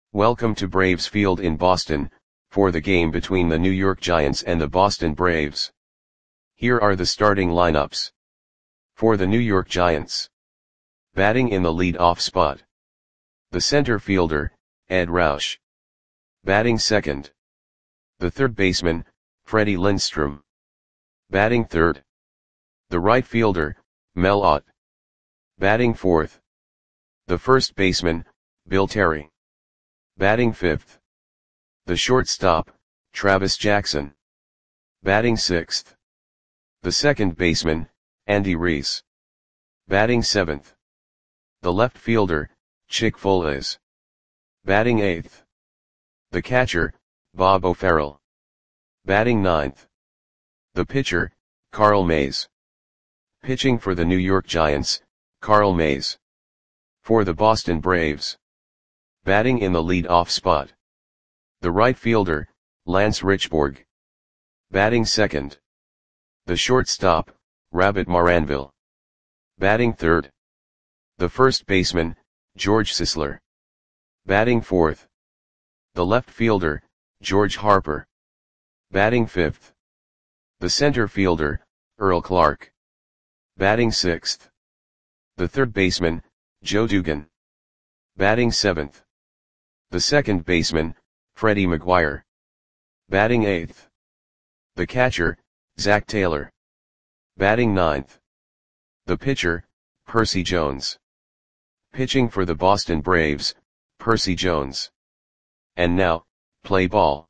Welcome to Braves Field in Boston, for the game between the New York Giants and the Boston Braves. Here are the starting lineups. For the New York Giants. Batting in the lead-off spot. The center fielder, Ed Roush. Batting second. The third baseman, Freddie Lindstrom. Batting third. The right fielder, Mel Ott. Batting fourth. The first baseman, Bill Terry. Batting fifth. The shortstop, Travis Jackson. Batting sixth. The second baseman, Andy Reese. Batting seventh. The left fielder, Chick Foales. Batting eighth. The catcher, Bob O'Farrell. Batting ninth. The pitcher, Carl Mays. Pitching for the New York Giants, Carl Mays. For the Boston Braves. Batting in the lead-off spot. The right fielder, Lance Richburg. Batting second. The shortstop, Rabbit Maranville. Batting third. The first baseman, George Sisler. Batting fourth. The left fielder, George Harper. Batting fifth. The center fielder, Earl Clark. Batting sixth. The third baseman, Joe Dugan. Batting seventh. The second baseman, Freddie McGuire. Batting eighth. The catcher, Zach Taylor. Batting ninth. The pitcher, Percy Jones. Pitching for the Boston Braves, Percy Jones. And now, play ball.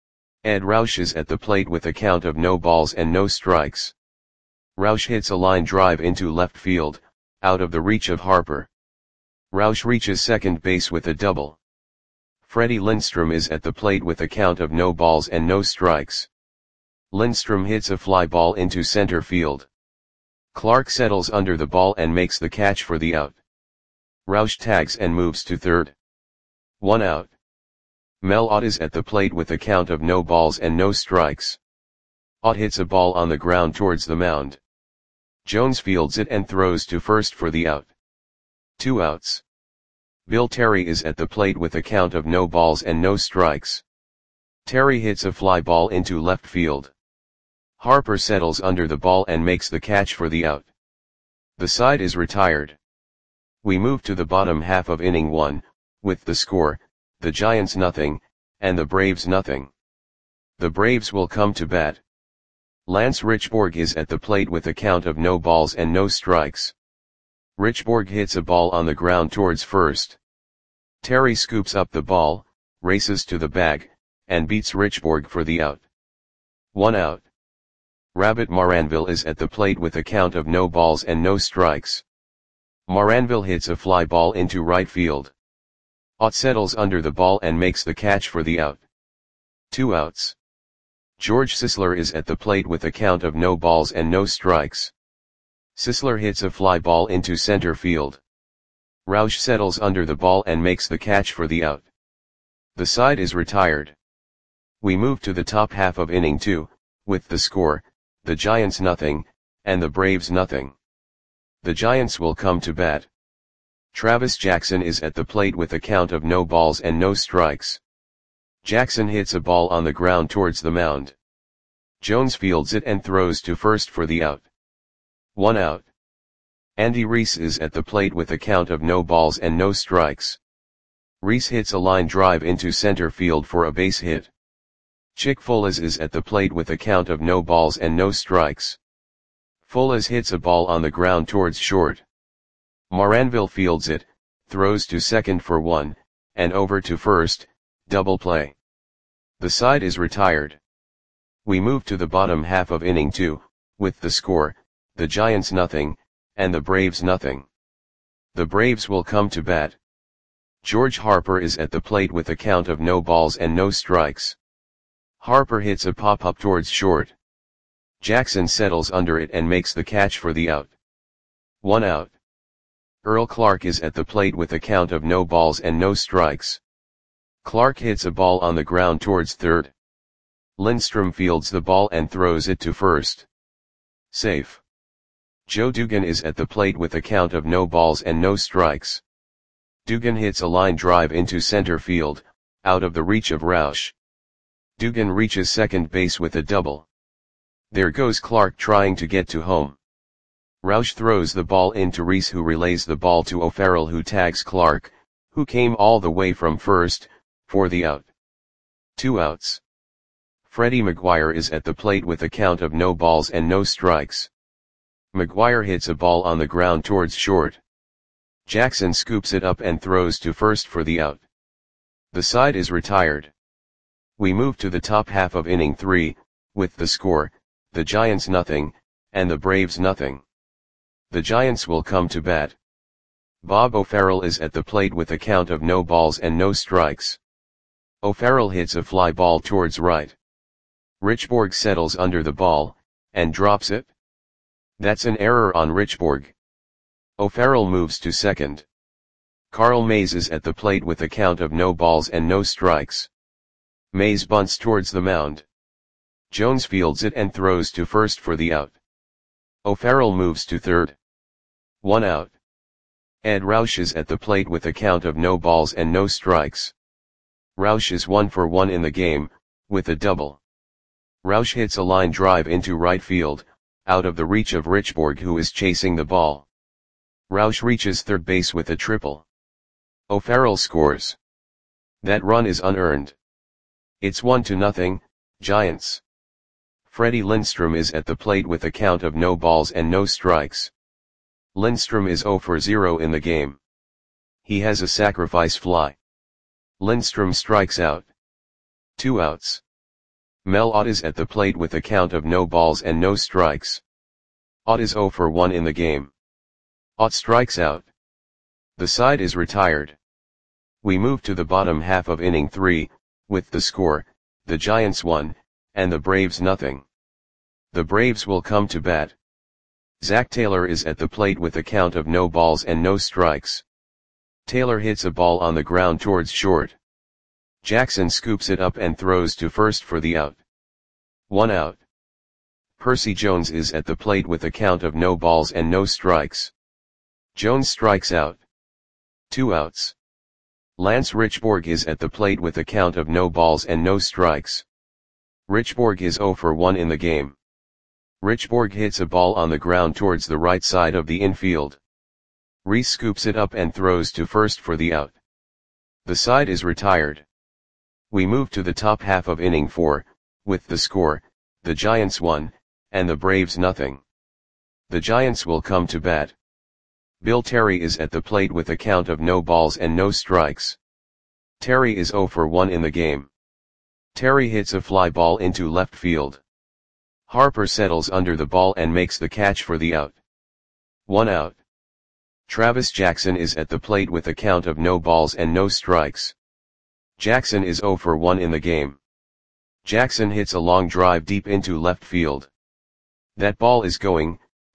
Ed Roush is at the plate with a count of no balls and no strikes. Roush hits a line drive into left field, out of the reach of Harper. Roush reaches second base with a double. Freddie Lindstrom is at the plate with a count of no balls and no strikes. Lindstrom hits a fly ball into center field. Clark settles under the ball and makes the catch for the out. Roush tags and moves to third. 1 out. Mel Ott is at the plate with a count of no balls and no strikes. Ott hits a ball on the ground towards the mound. Jones fields it and throws to first for the out. 2 outs. Bill Terry is at the plate with a count of no balls and no strikes. Terry hits a fly ball into left field. Harper settles under the ball and makes the catch for the out. The side is retired. We move to the bottom half of inning 1, with the score, the Giants nothing, and the Braves nothing. The Braves will come to bat. Lance Richburg is at the plate with a count of no balls and no strikes. Richburg hits a ball on the ground towards first. Terry scoops up the ball, races to the bag, and beats Richburg for the out. 1 out. Rabbit Maranville is at the plate with a count of no balls and no strikes. Maranville hits a fly ball into right field. Ott settles under the ball and makes the catch for the out. 2 outs. George Sisler is at the plate with a count of no balls and no strikes. Sisler hits a fly ball into center field. Roush settles under the ball and makes the catch for the out. The side is retired. We move to the top half of inning 2, with the score, the Giants nothing, and the Braves nothing. The Giants will come to bat. Travis Jackson is at the plate with a count of no balls and no strikes. Jackson hits a ball on the ground towards the mound. Jones fields it and throws to first for the out. 1 out. Andy Reese is at the plate with a count of no balls and no strikes. Reese hits a line drive into center field for a base hit. Chick Foales is at the plate with a count of no balls and no strikes. Foales hits a ball on the ground towards short. Maranville fields it, throws to second for 1, and over to first, double play. The side is retired. We move to the bottom half of inning 2, with the score, the Giants nothing, and the Braves nothing. The Braves will come to bat. George Harper is at the plate with a count of no balls and no strikes. Harper hits a pop-up towards short. Jackson settles under it and makes the catch for the out. 1 out. Earl Clark is at the plate with a count of no balls and no strikes. Clark hits a ball on the ground towards third. Lindstrom fields the ball and throws it to first. Safe. Joe Dugan is at the plate with a count of no balls and no strikes. Dugan hits a line drive into center field, out of the reach of Roush. Dugan reaches second base with a double. There goes Clark trying to get to home. Roush throws the ball into Reese, who relays the ball to O'Farrell, who tags Clark, who came all the way from first, for the out. 2 outs. Freddie McGuire is at the plate with a count of no balls and no strikes. McGuire hits a ball on the ground towards short. Jackson scoops it up and throws to first for the out. The side is retired. We move to the top half of inning 3, with the score, the Giants nothing, and the Braves nothing. The Giants will come to bat. Bob O'Farrell is at the plate with a count of no balls and no strikes. O'Farrell hits a fly ball towards right. Richborg settles under the ball, and drops it. That's an error on Richborg. O'Farrell moves to second. Carl Mays is at the plate with a count of no balls and no strikes. Mays bunts towards the mound. Jones fields it and throws to first for the out. O'Farrell moves to third. 1 out. Ed Roush is at the plate with a count of no balls and no strikes. Roush is 1 for 1 in the game, with a double. Roush hits a line drive into right field, out of the reach of Richborg, who is chasing the ball. Roush reaches third base with a triple. O'Farrell scores. That run is unearned. It's 1-0, Giants. Freddie Lindstrom is at the plate with a count of no balls and no strikes. Lindstrom is 0 for 0 in the game. He has a sacrifice fly. Lindstrom strikes out. 2 outs. Mel Ott is at the plate with a count of no balls and no strikes. Ott is 0 for 1 in the game. Ott strikes out. The side is retired. We move to the bottom half of inning 3, with the score, the Giants 1, and the Braves nothing. The Braves will come to bat. Zach Taylor is at the plate with a count of no balls and no strikes. Taylor hits a ball on the ground towards short. Jackson scoops it up and throws to first for the out. 1 out. Percy Jones is at the plate with a count of no balls and no strikes. Jones strikes out. 2 outs. Lance Richborg is at the plate with a count of no balls and no strikes. Richborg is 0 for 1 in the game. Richborg hits a ball on the ground towards the right side of the infield. Reese scoops it up and throws to first for the out. The side is retired. We move to the top half of inning 4, with the score, the Giants 1, and the Braves nothing. The Giants will come to bat. Bill Terry is at the plate with a count of no balls and no strikes. Terry is 0 for 1 in the game. Terry hits a fly ball into left field. Harper settles under the ball and makes the catch for the out. 1 out. Travis Jackson is at the plate with a count of no balls and no strikes. Jackson is 0 for 1 in the game. Jackson hits a long drive deep into left field. That ball is gone.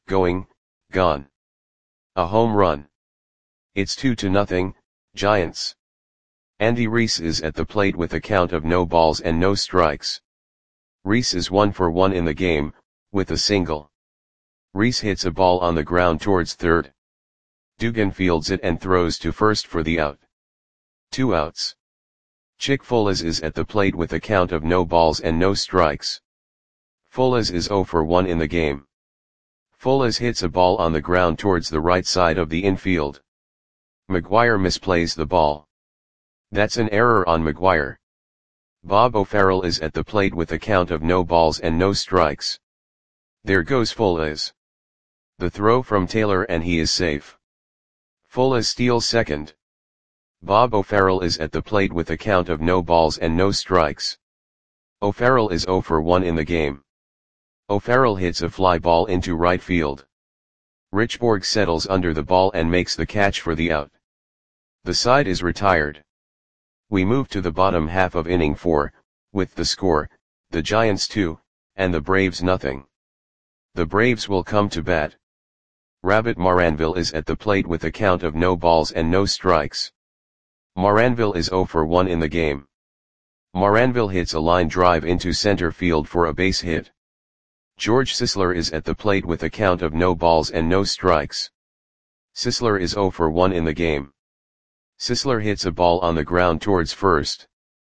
A home run. It's 2-0, Giants. Andy Reese is at the plate with a count of no balls and no strikes. Reese is 1 for 1 in the game, with a single. Reese hits a ball on the ground towards third. Dugan fields it and throws to first for the out. 2 outs. Chick Foles is at the plate with a count of no balls and no strikes. Foles is 0 for 1 in the game. Foles hits a ball on the ground towards the right side of the infield. McGuire misplays the ball. That's an error on McGuire. Bob O'Farrell is at the plate with a count of no balls and no strikes. There goes Foles. The throw from Taylor and he is safe. Foles steals second. Bob O'Farrell is at the plate with a count of no balls and no strikes. O'Farrell is 0 for 1 in the game. O'Farrell hits a fly ball into right field. Richborg settles under the ball and makes the catch for the out. The side is retired. We move to the bottom half of inning 4, with the score, the Giants 2, and the Braves nothing. The Braves will come to bat. Rabbit Maranville is at the plate with a count of no balls and no strikes. Maranville is 0 for 1 in the game. Maranville hits a line drive into center field for a base hit. George Sisler is at the plate with a count of no balls and no strikes. Sisler is 0 for 1 in the game. Sisler hits a ball on the ground towards first.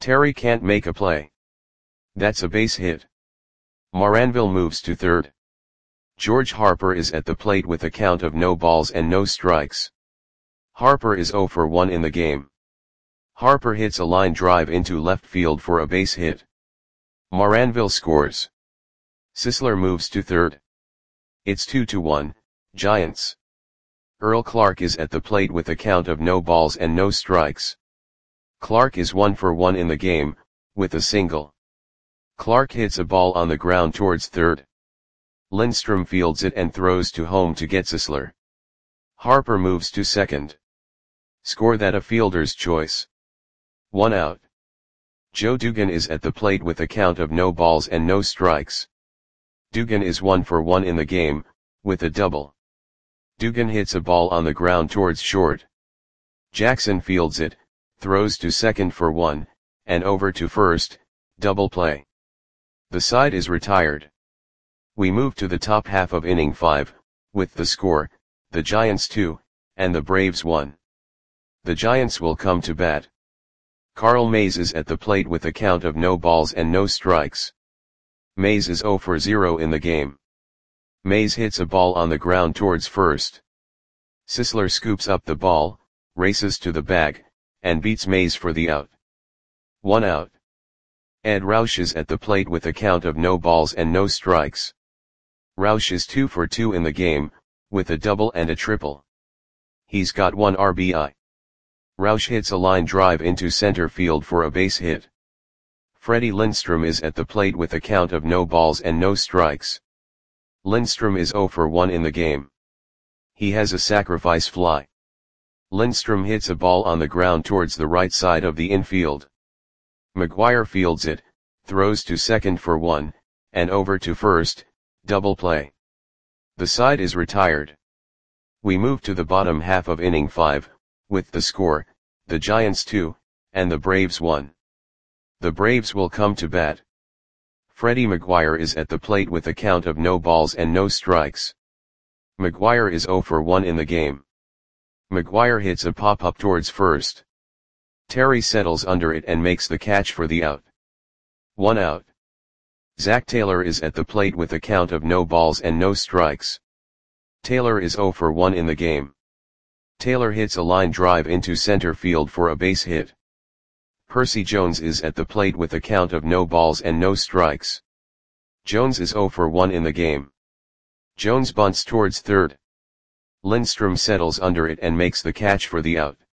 Terry can't make a play. That's a base hit. Moranville moves to third. George Harper is at the plate with a count of no balls and no strikes. Harper is 0 for 1 in the game. Harper hits a line drive into left field for a base hit. Moranville scores. Sisler moves to third. It's 2-1, Giants. Earl Clark is at the plate with a count of no balls and no strikes. Clark is 1 for 1 in the game, with a single. Clark hits a ball on the ground towards third. Lindstrom fields it and throws to home to get Sisler. Harper moves to second. Score that a fielder's choice. 1 out. Joe Dugan is at the plate with a count of no balls and no strikes. Dugan is 1 for 1 in the game, with a double. Dugan hits a ball on the ground towards short. Jackson fields it, throws to second for 1, and over to first, double play. The side is retired. We move to the top half of inning 5, with the score, the Giants 2, and the Braves 1. The Giants will come to bat. Carl Mays is at the plate with a count of no balls and no strikes. Mays is 0 for 0 in the game. Mays hits a ball on the ground towards first. Sisler scoops up the ball, races to the bag, and beats Mays for the out. 1 out. Ed Roush is at the plate with a count of no balls and no strikes. Roush is 2 for 2 in the game, with a double and a triple. He's got 1 RBI. Roush hits a line drive into center field for a base hit. Freddie Lindstrom is at the plate with a count of no balls and no strikes. Lindstrom is 0 for 1 in the game. He has a sacrifice fly. Lindstrom hits a ball on the ground towards the right side of the infield. McGuire fields it, throws to second for 1, and over to first, double play. The side is retired. We move to the bottom half of inning 5, with the score, the Giants 2, and the Braves 1. The Braves will come to bat. Freddie McGuire is at the plate with a count of no balls and no strikes. McGuire is 0 for 1 in the game. McGuire hits a pop-up towards first. Terry settles under it and makes the catch for the out. 1 out. Zach Taylor is at the plate with a count of no balls and no strikes. Taylor is 0 for 1 in the game. Taylor hits a line drive into center field for a base hit. Percy Jones is at the plate with a count of no balls and no strikes. Jones is 0 for 1 in the game. Jones bunts towards third. Lindstrom settles under it and makes the catch for the out.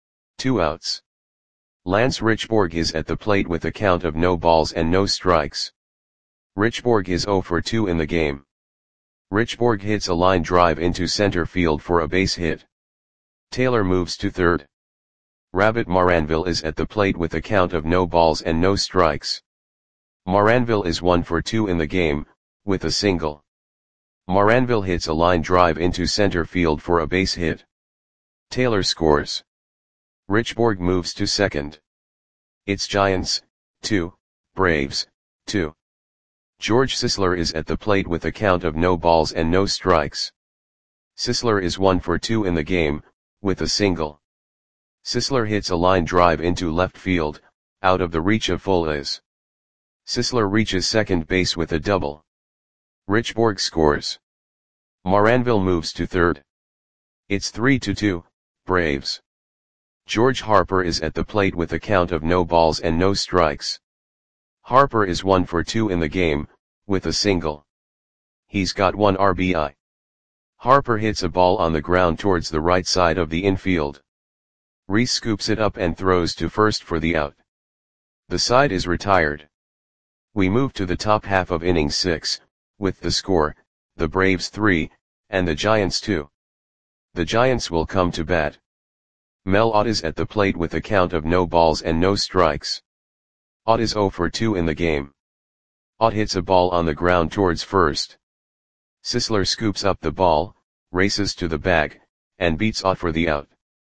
2 outs. Lance Richborg is at the plate with a count of no balls and no strikes. Richborg is 0 for 2 in the game. Richborg hits a line drive into center field for a base hit. Taylor moves to third. Rabbit Moranville is at the plate with a count of no balls and no strikes. Moranville is 1 for 2 in the game, with a single. Moranville hits a line drive into center field for a base hit. Taylor scores. Richborg moves to second. It's Giants, 2, Braves, 2. George Sisler is at the plate with a count of no balls and no strikes. Sisler is 1 for 2 in the game, with a single. Sisler hits a line drive into left field, out of the reach of Fules. Sisler reaches second base with a double. Richborg scores. Moranville moves to third. It's 3-2, Braves. George Harper is at the plate with a count of no balls and no strikes. Harper is 1 for 2 in the game, with a single. He's got 1 RBI. Harper hits a ball on the ground towards the right side of the infield. Reese scoops it up and throws to first for the out. The side is retired. We move to the top half of inning 6, with the score, the Braves 3, and the Giants 2. The Giants will come to bat. Mel Ott is at the plate with a count of no balls and no strikes. Ott is 0 for 2 in the game. Ott hits a ball on the ground towards first. Sisler scoops up the ball, races to the bag, and beats Ott for the out.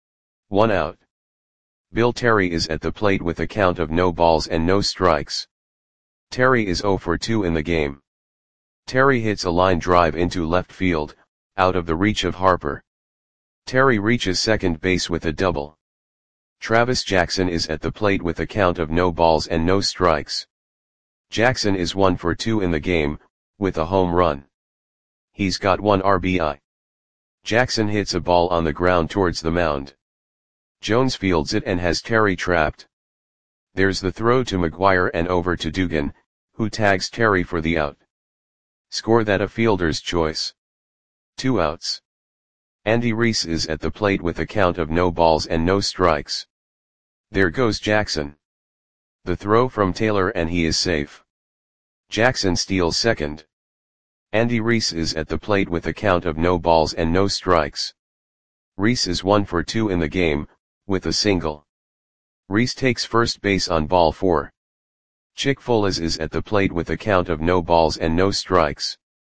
1 out. Bill Terry is at the plate with a count of no balls and no strikes. Terry is 0 for 2 in the game. Terry hits a line drive into left field, out of the reach of Harper. Terry reaches second base with a double. Travis Jackson is at the plate with a count of no balls and no strikes. Jackson is 1 for 2 in the game, with a home run. He's got 1 RBI. Jackson hits a ball on the ground towards the mound. Jones fields it and has Terry trapped. There's the throw to McGuire and over to Dugan, who tags Terry for the out. Score that a fielder's choice. 2 outs. Andy Reese is at the plate with a count of no balls and no strikes. There goes Jackson. The throw from Taylor and he is safe. Jackson steals second. Andy Reese is at the plate with a count of no balls and no strikes. Reese is 1 for 2 in the game, with a single. Reese takes first base on ball 4. Chick Folas is at the plate with a count of no balls and no strikes.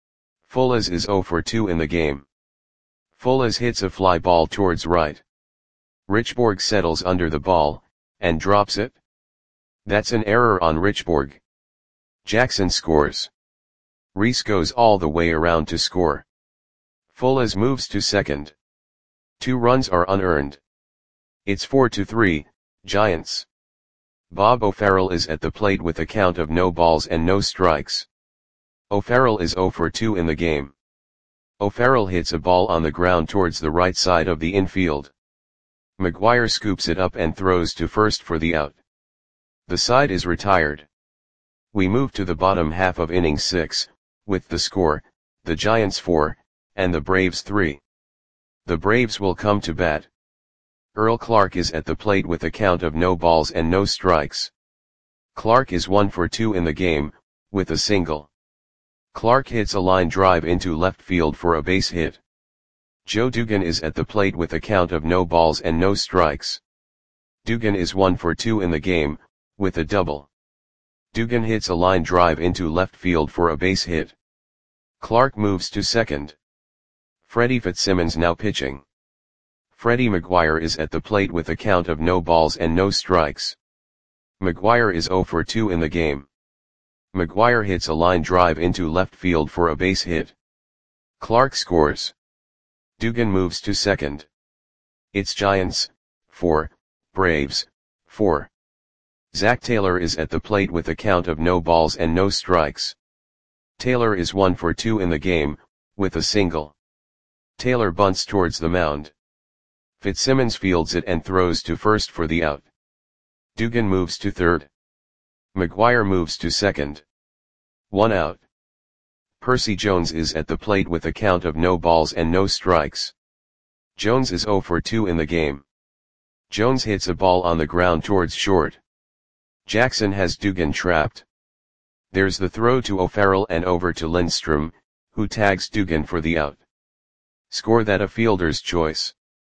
Folas is 0 for 2 in the game. Folas hits a fly ball towards right. Richborg settles under the ball, and drops it. That's an error on Richborg. Jackson scores. Reese goes all the way around to score. Folas moves to second. 2 runs are unearned. It's 4-3, Giants. Bob O'Farrell is at the plate with a count of no balls and no strikes. O'Farrell is 0 for 2 in the game. O'Farrell hits a ball on the ground towards the right side of the infield. McGuire scoops it up and throws to first for the out. The side is retired. We move to the bottom half of inning 6, with the score, the Giants 4, and the Braves 3. The Braves will come to bat. Earl Clark is at the plate with a count of no balls and no strikes. Clark is 1 for 2 in the game, with a single. Clark hits a line drive into left field for a base hit. Joe Dugan is at the plate with a count of no balls and no strikes. Dugan is 1 for 2 in the game, with a double. Dugan hits a line drive into left field for a base hit. Clark moves to second. Freddie Fitzsimmons now pitching. Freddie McGuire is at the plate with a count of no balls and no strikes. McGuire is 0 for 2 in the game. McGuire hits a line drive into left field for a base hit. Clark scores. Dugan moves to second. It's Giants, 4, Braves, 4. Zach Taylor is at the plate with a count of no balls and no strikes. Taylor is 1 for 2 in the game, with a single. Taylor bunts towards the mound. Fitzsimmons fields it and throws to first for the out. Dugan moves to third. McGuire moves to second. 1 out. Percy Jones is at the plate with a count of no balls and no strikes. Jones is 0 for 2 in the game. Jones hits a ball on the ground towards short. Jackson has Dugan trapped. There's the throw to O'Farrell and over to Lindstrom, who tags Dugan for the out. Score that a fielder's choice.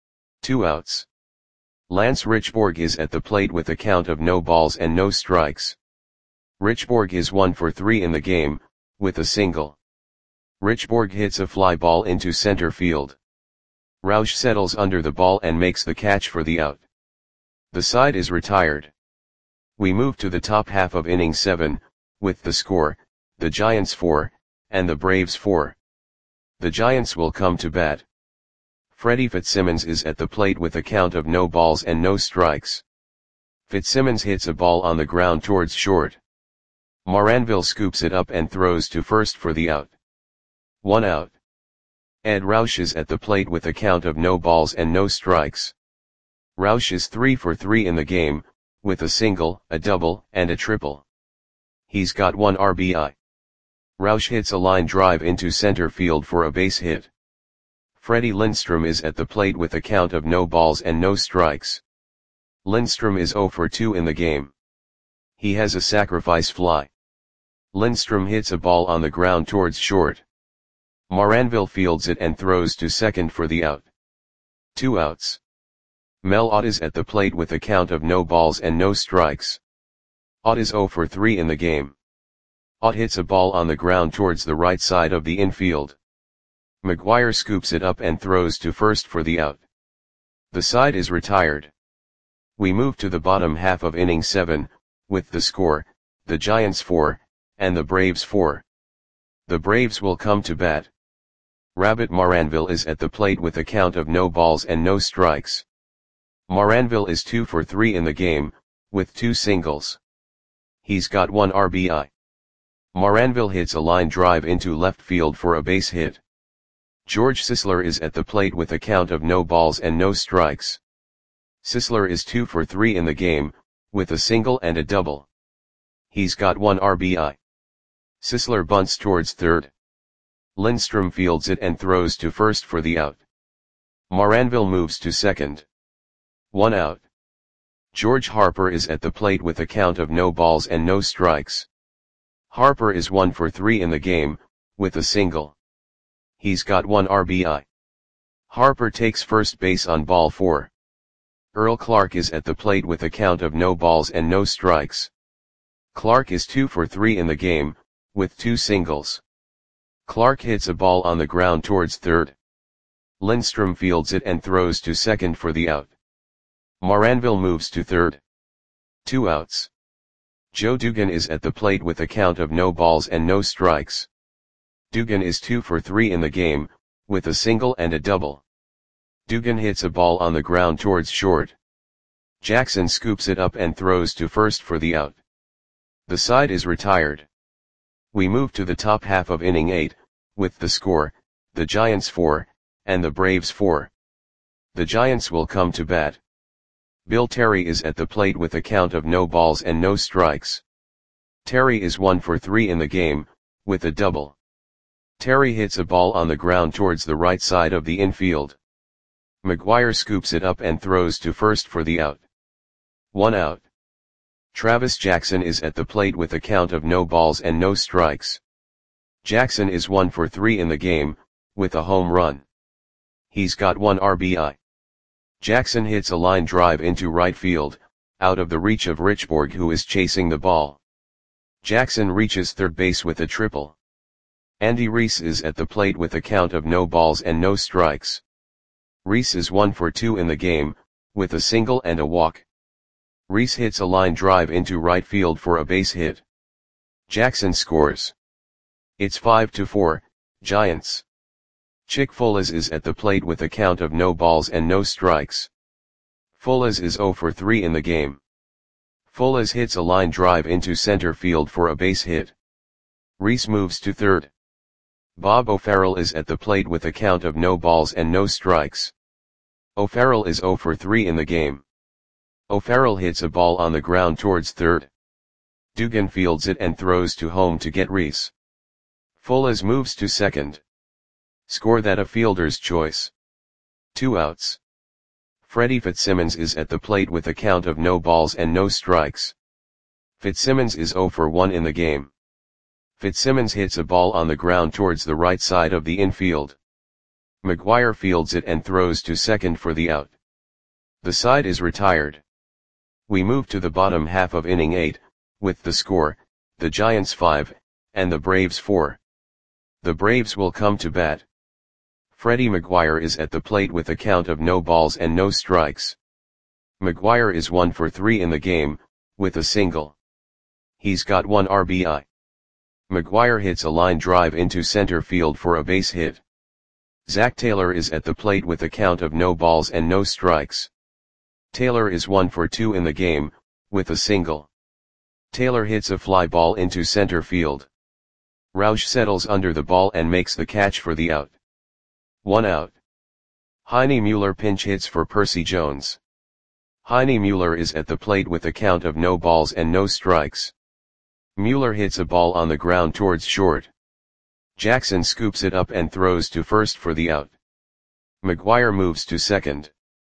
2 outs. Lance Richborg is at the plate with a count of no balls and no strikes. Richborg is 1 for 3 in the game, with a single. Richborg hits a fly ball into center field. Roush settles under the ball and makes the catch for the out. The side is retired. We move to the top half of inning 7, with the score, the Giants 4, and the Braves 4. The Giants will come to bat. Freddie Fitzsimmons is at the plate with a count of no balls and no strikes. Fitzsimmons hits a ball on the ground towards short. Moranville scoops it up and throws to first for the out. 1 out. Ed Roush is at the plate with a count of no balls and no strikes. Roush is 3 for 3 in the game, with a single, a double, and a triple. He's got 1 RBI. Roush hits a line drive into center field for a base hit. Freddie Lindstrom is at the plate with a count of no balls and no strikes. Lindstrom is 0 for 2 in the game. He has a sacrifice fly. Lindstrom hits a ball on the ground towards short. Moranville fields it and throws to second for the out. 2 outs. Mel Ott is at the plate with a count of no balls and no strikes. Ott is 0 for 3 in the game. Ott hits a ball on the ground towards the right side of the infield. McGuire scoops it up and throws to first for the out. The side is retired. We move to the bottom half of inning 7, with the score, the Giants 4, and the Braves 4. The Braves will come to bat. Rabbit Moranville is at the plate with a count of no balls and no strikes. Moranville is 2 for 3 in the game, with 2 singles. He's got 1 RBI. Moranville hits a line drive into left field for a base hit. George Sisler is at the plate with a count of no balls and no strikes. Sisler is 2 for 3 in the game, with a single and a double. He's got 1 RBI. Sisler bunts towards third. Lindstrom fields it and throws to first for the out. Moranville moves to second. 1 out. George Harper is at the plate with a count of no balls and no strikes. Harper is 1 for 3 in the game, with a single. He's got 1 RBI. Harper takes first base on ball 4. Earl Clark is at the plate with a count of no balls and no strikes. Clark is 2 for 3 in the game, with 2 singles. Clark hits a ball on the ground towards third. Lindstrom fields it and throws to second for the out. Moranville moves to third. 2 outs. Joe Dugan is at the plate with a count of no balls and no strikes. Dugan is 2 for 3 in the game, with a single and a double. Dugan hits a ball on the ground towards short. Jackson scoops it up and throws to first for the out. The side is retired. We move to the top half of inning 8, with the score, the Giants 4, and the Braves 4. The Giants will come to bat. Bill Terry is at the plate with a count of no balls and no strikes. Terry is 1 for 3 in the game, with a double. Terry hits a ball on the ground towards the right side of the infield. McGuire scoops it up and throws to first for the out. 1 out. Travis Jackson is at the plate with a count of no balls and no strikes. Jackson is 1 for 3 in the game, with a home run. He's got 1 RBI. Jackson hits a line drive into right field, out of the reach of Richborg, who is chasing the ball. Jackson reaches third base with a triple. Andy Reese is at the plate with a count of no balls and no strikes. Reese is 1 for 2 in the game, with a single and a walk. Reese hits a line drive into right field for a base hit. Jackson scores. It's 5-4, Giants. Chick Folas is at the plate with a count of no balls and no strikes. Folas is 0 for 3 in the game. Folas hits a line drive into center field for a base hit. Reese moves to third. Bob O'Farrell is at the plate with a count of no balls and no strikes. O'Farrell is 0 for 3 in the game. O'Farrell hits a ball on the ground towards third. Dugan fields it and throws to home to get Reese. Folas moves to second. Score that a fielder's choice. 2 outs. Freddie Fitzsimmons is at the plate with a count of no balls and no strikes. Fitzsimmons is 0 for 1 in the game. Fitzsimmons hits a ball on the ground towards the right side of the infield. McGuire fields it and throws to second for the out. The side is retired. We move to the bottom half of inning 8, with the score, the Giants 5, and the Braves 4. The Braves will come to bat. Freddie McGuire is at the plate with a count of no balls and no strikes. McGuire is 1 for 3 in the game, with a single. He's got 1 RBI. McGuire hits a line drive into center field for a base hit. Zach Taylor is at the plate with a count of no balls and no strikes. Taylor is 1 for 2 in the game, with a single. Taylor hits a fly ball into center field. Roush settles under the ball and makes the catch for the out. 1 out. Heine Mueller pinch hits for Percy Jones. Heine Mueller is at the plate with a count of no balls and no strikes. Mueller hits a ball on the ground towards short. Jackson scoops it up and throws to first for the out. McGuire moves to second.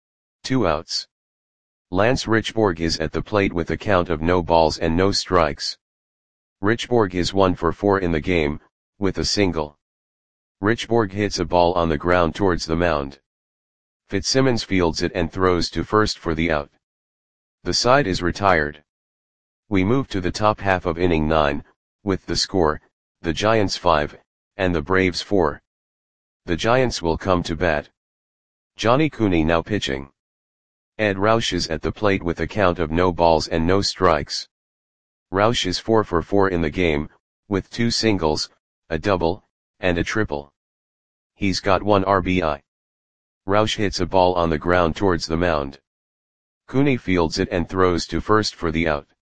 2 outs. Lance Richborg is at the plate with a count of no balls and no strikes. Richborg is 1 for 4 in the game, with a single. Richborg hits a ball on the ground towards the mound. Fitzsimmons fields it and throws to first for the out. The side is retired. We move to the top half of inning 9, with the score, the Giants 5, and the Braves 4. The Giants will come to bat. Johnny Cooney now pitching. Ed Roush is at the plate with a count of no balls and no strikes. Roush is 4 for 4 in the game, with 2 singles, a double, and a triple. He's got 1 RBI. Roush hits a ball on the ground towards the mound. Cooney fields it and throws to first for the out.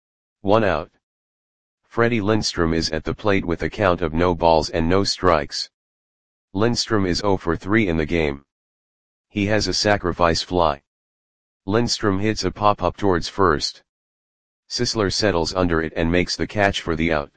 1 out. Freddie Lindstrom is at the plate with a count of no balls and no strikes. Lindstrom is 0 for 3 in the game. He has a sacrifice fly. Lindstrom hits a pop-up towards first. Sisler settles under it and makes the catch for the out.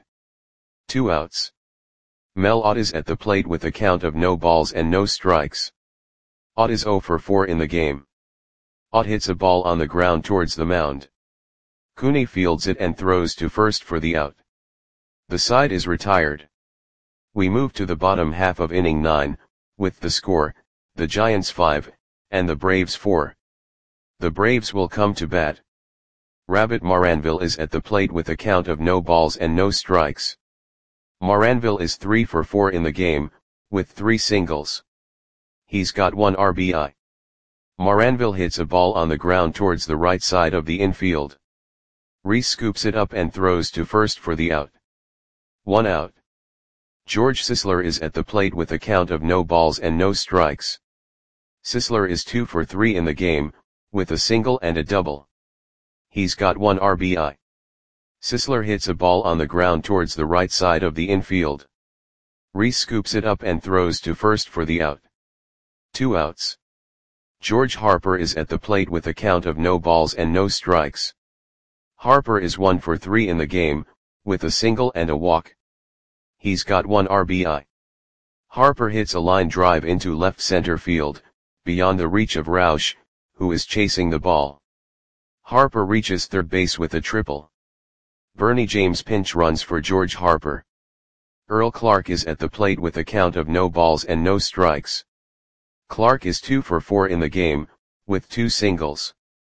2 outs. Mel Ott is at the plate with a count of no balls and no strikes. Ott is 0 for 4 in the game. Ott hits a ball on the ground towards the mound. Cooney fields it and throws to first for the out. The side is retired. We move to the bottom half of inning 9, with the score, the Giants 5, and the Braves 4. The Braves will come to bat. Rabbit Maranville is at the plate with a count of no balls and no strikes. Maranville is 3 for 4 in the game, with 3 singles. He's got 1 RBI. Maranville hits a ball on the ground towards the right side of the infield. Reese scoops it up and throws to first for the out. 1 out. George Sisler is at the plate with a count of no balls and no strikes. Sisler is 2 for 3 in the game, with a single and a double. He's got 1 RBI. Sisler hits a ball on the ground towards the right side of the infield. Reese scoops it up and throws to first for the out. 2 outs. George Harper is at the plate with a count of no balls and no strikes. Harper is 1 for 3 in the game, with a single and a walk. He's got 1 RBI. Harper hits a line drive into left center field, beyond the reach of Roush, who is chasing the ball. Harper reaches third base with a triple. Bernie James pinch runs for George Harper. Earl Clark is at the plate with a count of no balls and no strikes. Clark is 2 for 4 in the game, with 2 singles.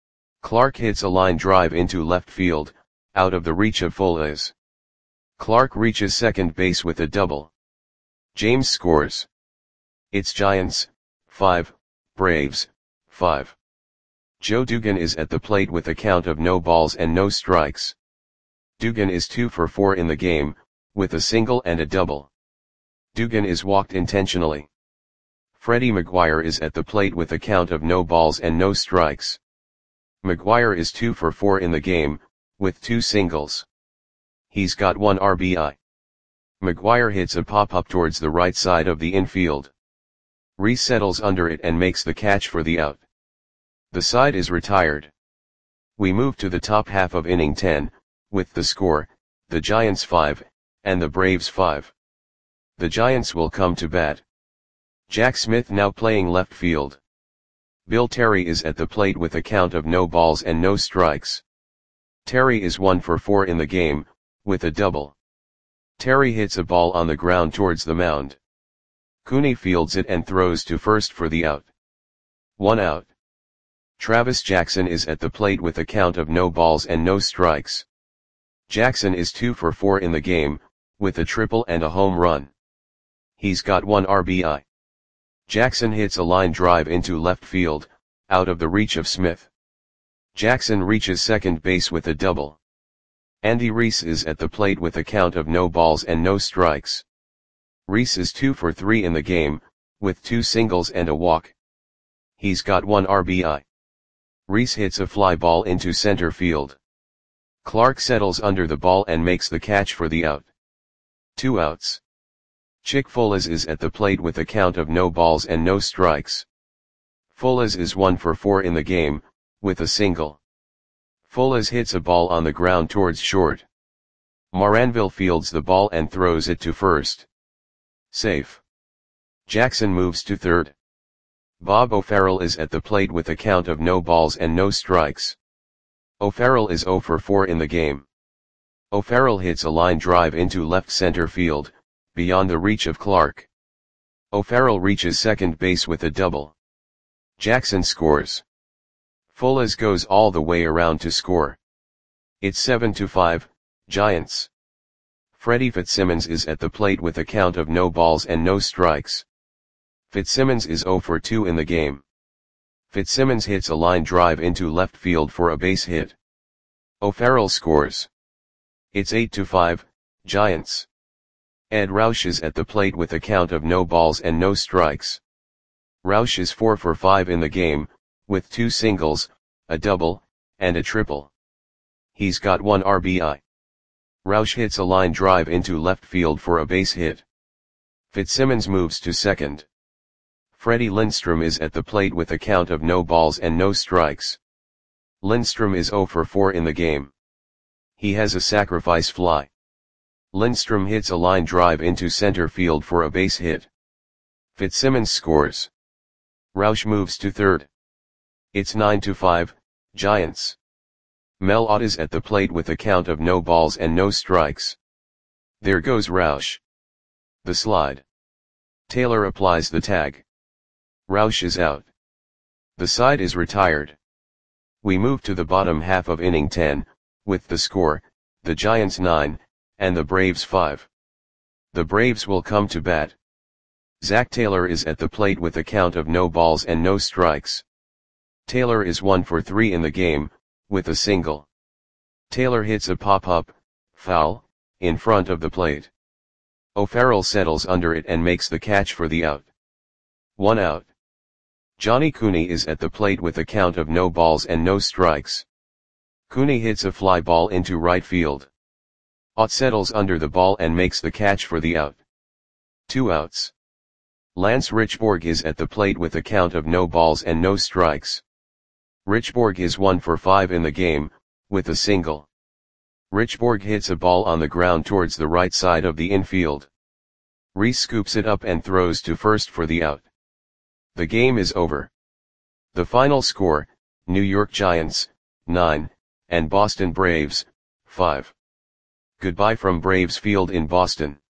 Clark hits a line drive into left field, out of the reach of Foles. Clark reaches second base with a double. James scores. It's Giants, 5, Braves, 5. Joe Dugan is at the plate with a count of no balls and no strikes. Dugan is 2 for 4 in the game, with a single and a double. Dugan is walked intentionally. Freddie McGuire is at the plate with a count of no balls and no strikes. McGuire is 2 for 4 in the game, with 2 singles. He's got 1 RBI. McGuire hits a pop-up towards the right side of the infield. Reese settles under it and makes the catch for the out. The side is retired. We move to the top half of inning 10, with the score, the Giants 5, and the Braves 5. The Giants will come to bat. Jack Smith now playing left field. Bill Terry is at the plate with a count of no balls and no strikes. Terry is 1 for 4 in the game, with a double. Terry hits a ball on the ground towards the mound. Cooney fields it and throws to first for the out. 1 out. Travis Jackson is at the plate with a count of no balls and no strikes. Jackson is 2 for 4 in the game, with a triple and a home run. He's got 1 RBI. Jackson hits a line drive into left field, out of the reach of Smith. Jackson reaches second base with a double. Andy Reese is at the plate with a count of no balls and no strikes. Reese is 2 for 3 in the game, with 2 singles and a walk. He's got 1 RBI. Reese hits a fly ball into center field. Clark settles under the ball and makes the catch for the out. 2 outs. Chick Foles is at the plate with a count of no balls and no strikes. Foles is 1 for 4 in the game, with a single. Foles hits a ball on the ground towards short. Maranville fields the ball and throws it to first. Safe. Jackson moves to third. Bob O'Farrell is at the plate with a count of no balls and no strikes. O'Farrell is 0 for 4 in the game. O'Farrell hits a line drive into left center field, beyond the reach of Clark. O'Farrell reaches second base with a double. Jackson scores. Foles goes all the way around to score. It's 7-5, Giants. Freddie Fitzsimmons is at the plate with a count of no balls and no strikes. Fitzsimmons is 0 for 2 in the game. Fitzsimmons hits a line drive into left field for a base hit. O'Farrell scores. It's 8-5, Giants. Ed Roush is at the plate with a count of no balls and no strikes. Roush is 4 for 5 in the game, with 2 singles, a double, and a triple. He's got 1 RBI. Roush hits a line drive into left field for a base hit. Fitzsimmons moves to second. Freddie Lindstrom is at the plate with a count of no balls and no strikes. Lindstrom is 0 for 4 in the game. He has a sacrifice fly. Lindstrom hits a line drive into center field for a base hit. Fitzsimmons scores. Roush moves to third. It's 9-5, Giants. Mel Ott is at the plate with a count of no balls and no strikes. There goes Roush. The slide. Taylor applies the tag. Roush is out. The side is retired. We move to the bottom half of inning 10, with the score, the Giants 9, and the Braves 5. The Braves will come to bat. Zach Taylor is at the plate with a count of no balls and no strikes. Taylor is 1 for 3 in the game, with a single. Taylor hits a pop-up, foul, in front of the plate. O'Farrell settles under it and makes the catch for the out. 1 out. Johnny Cooney is at the plate with a count of no balls and no strikes. Cooney hits a fly ball into right field. Ott settles under the ball and makes the catch for the out. 2 outs. Lance Richborg is at the plate with a count of no balls and no strikes. Richborg is 1 for 5 in the game, with a single. Richborg hits a ball on the ground towards the right side of the infield. Reese scoops it up and throws to first for the out. The game is over. The final score, New York Giants, 9, and Boston Braves, 5. Goodbye from Braves Field in Boston.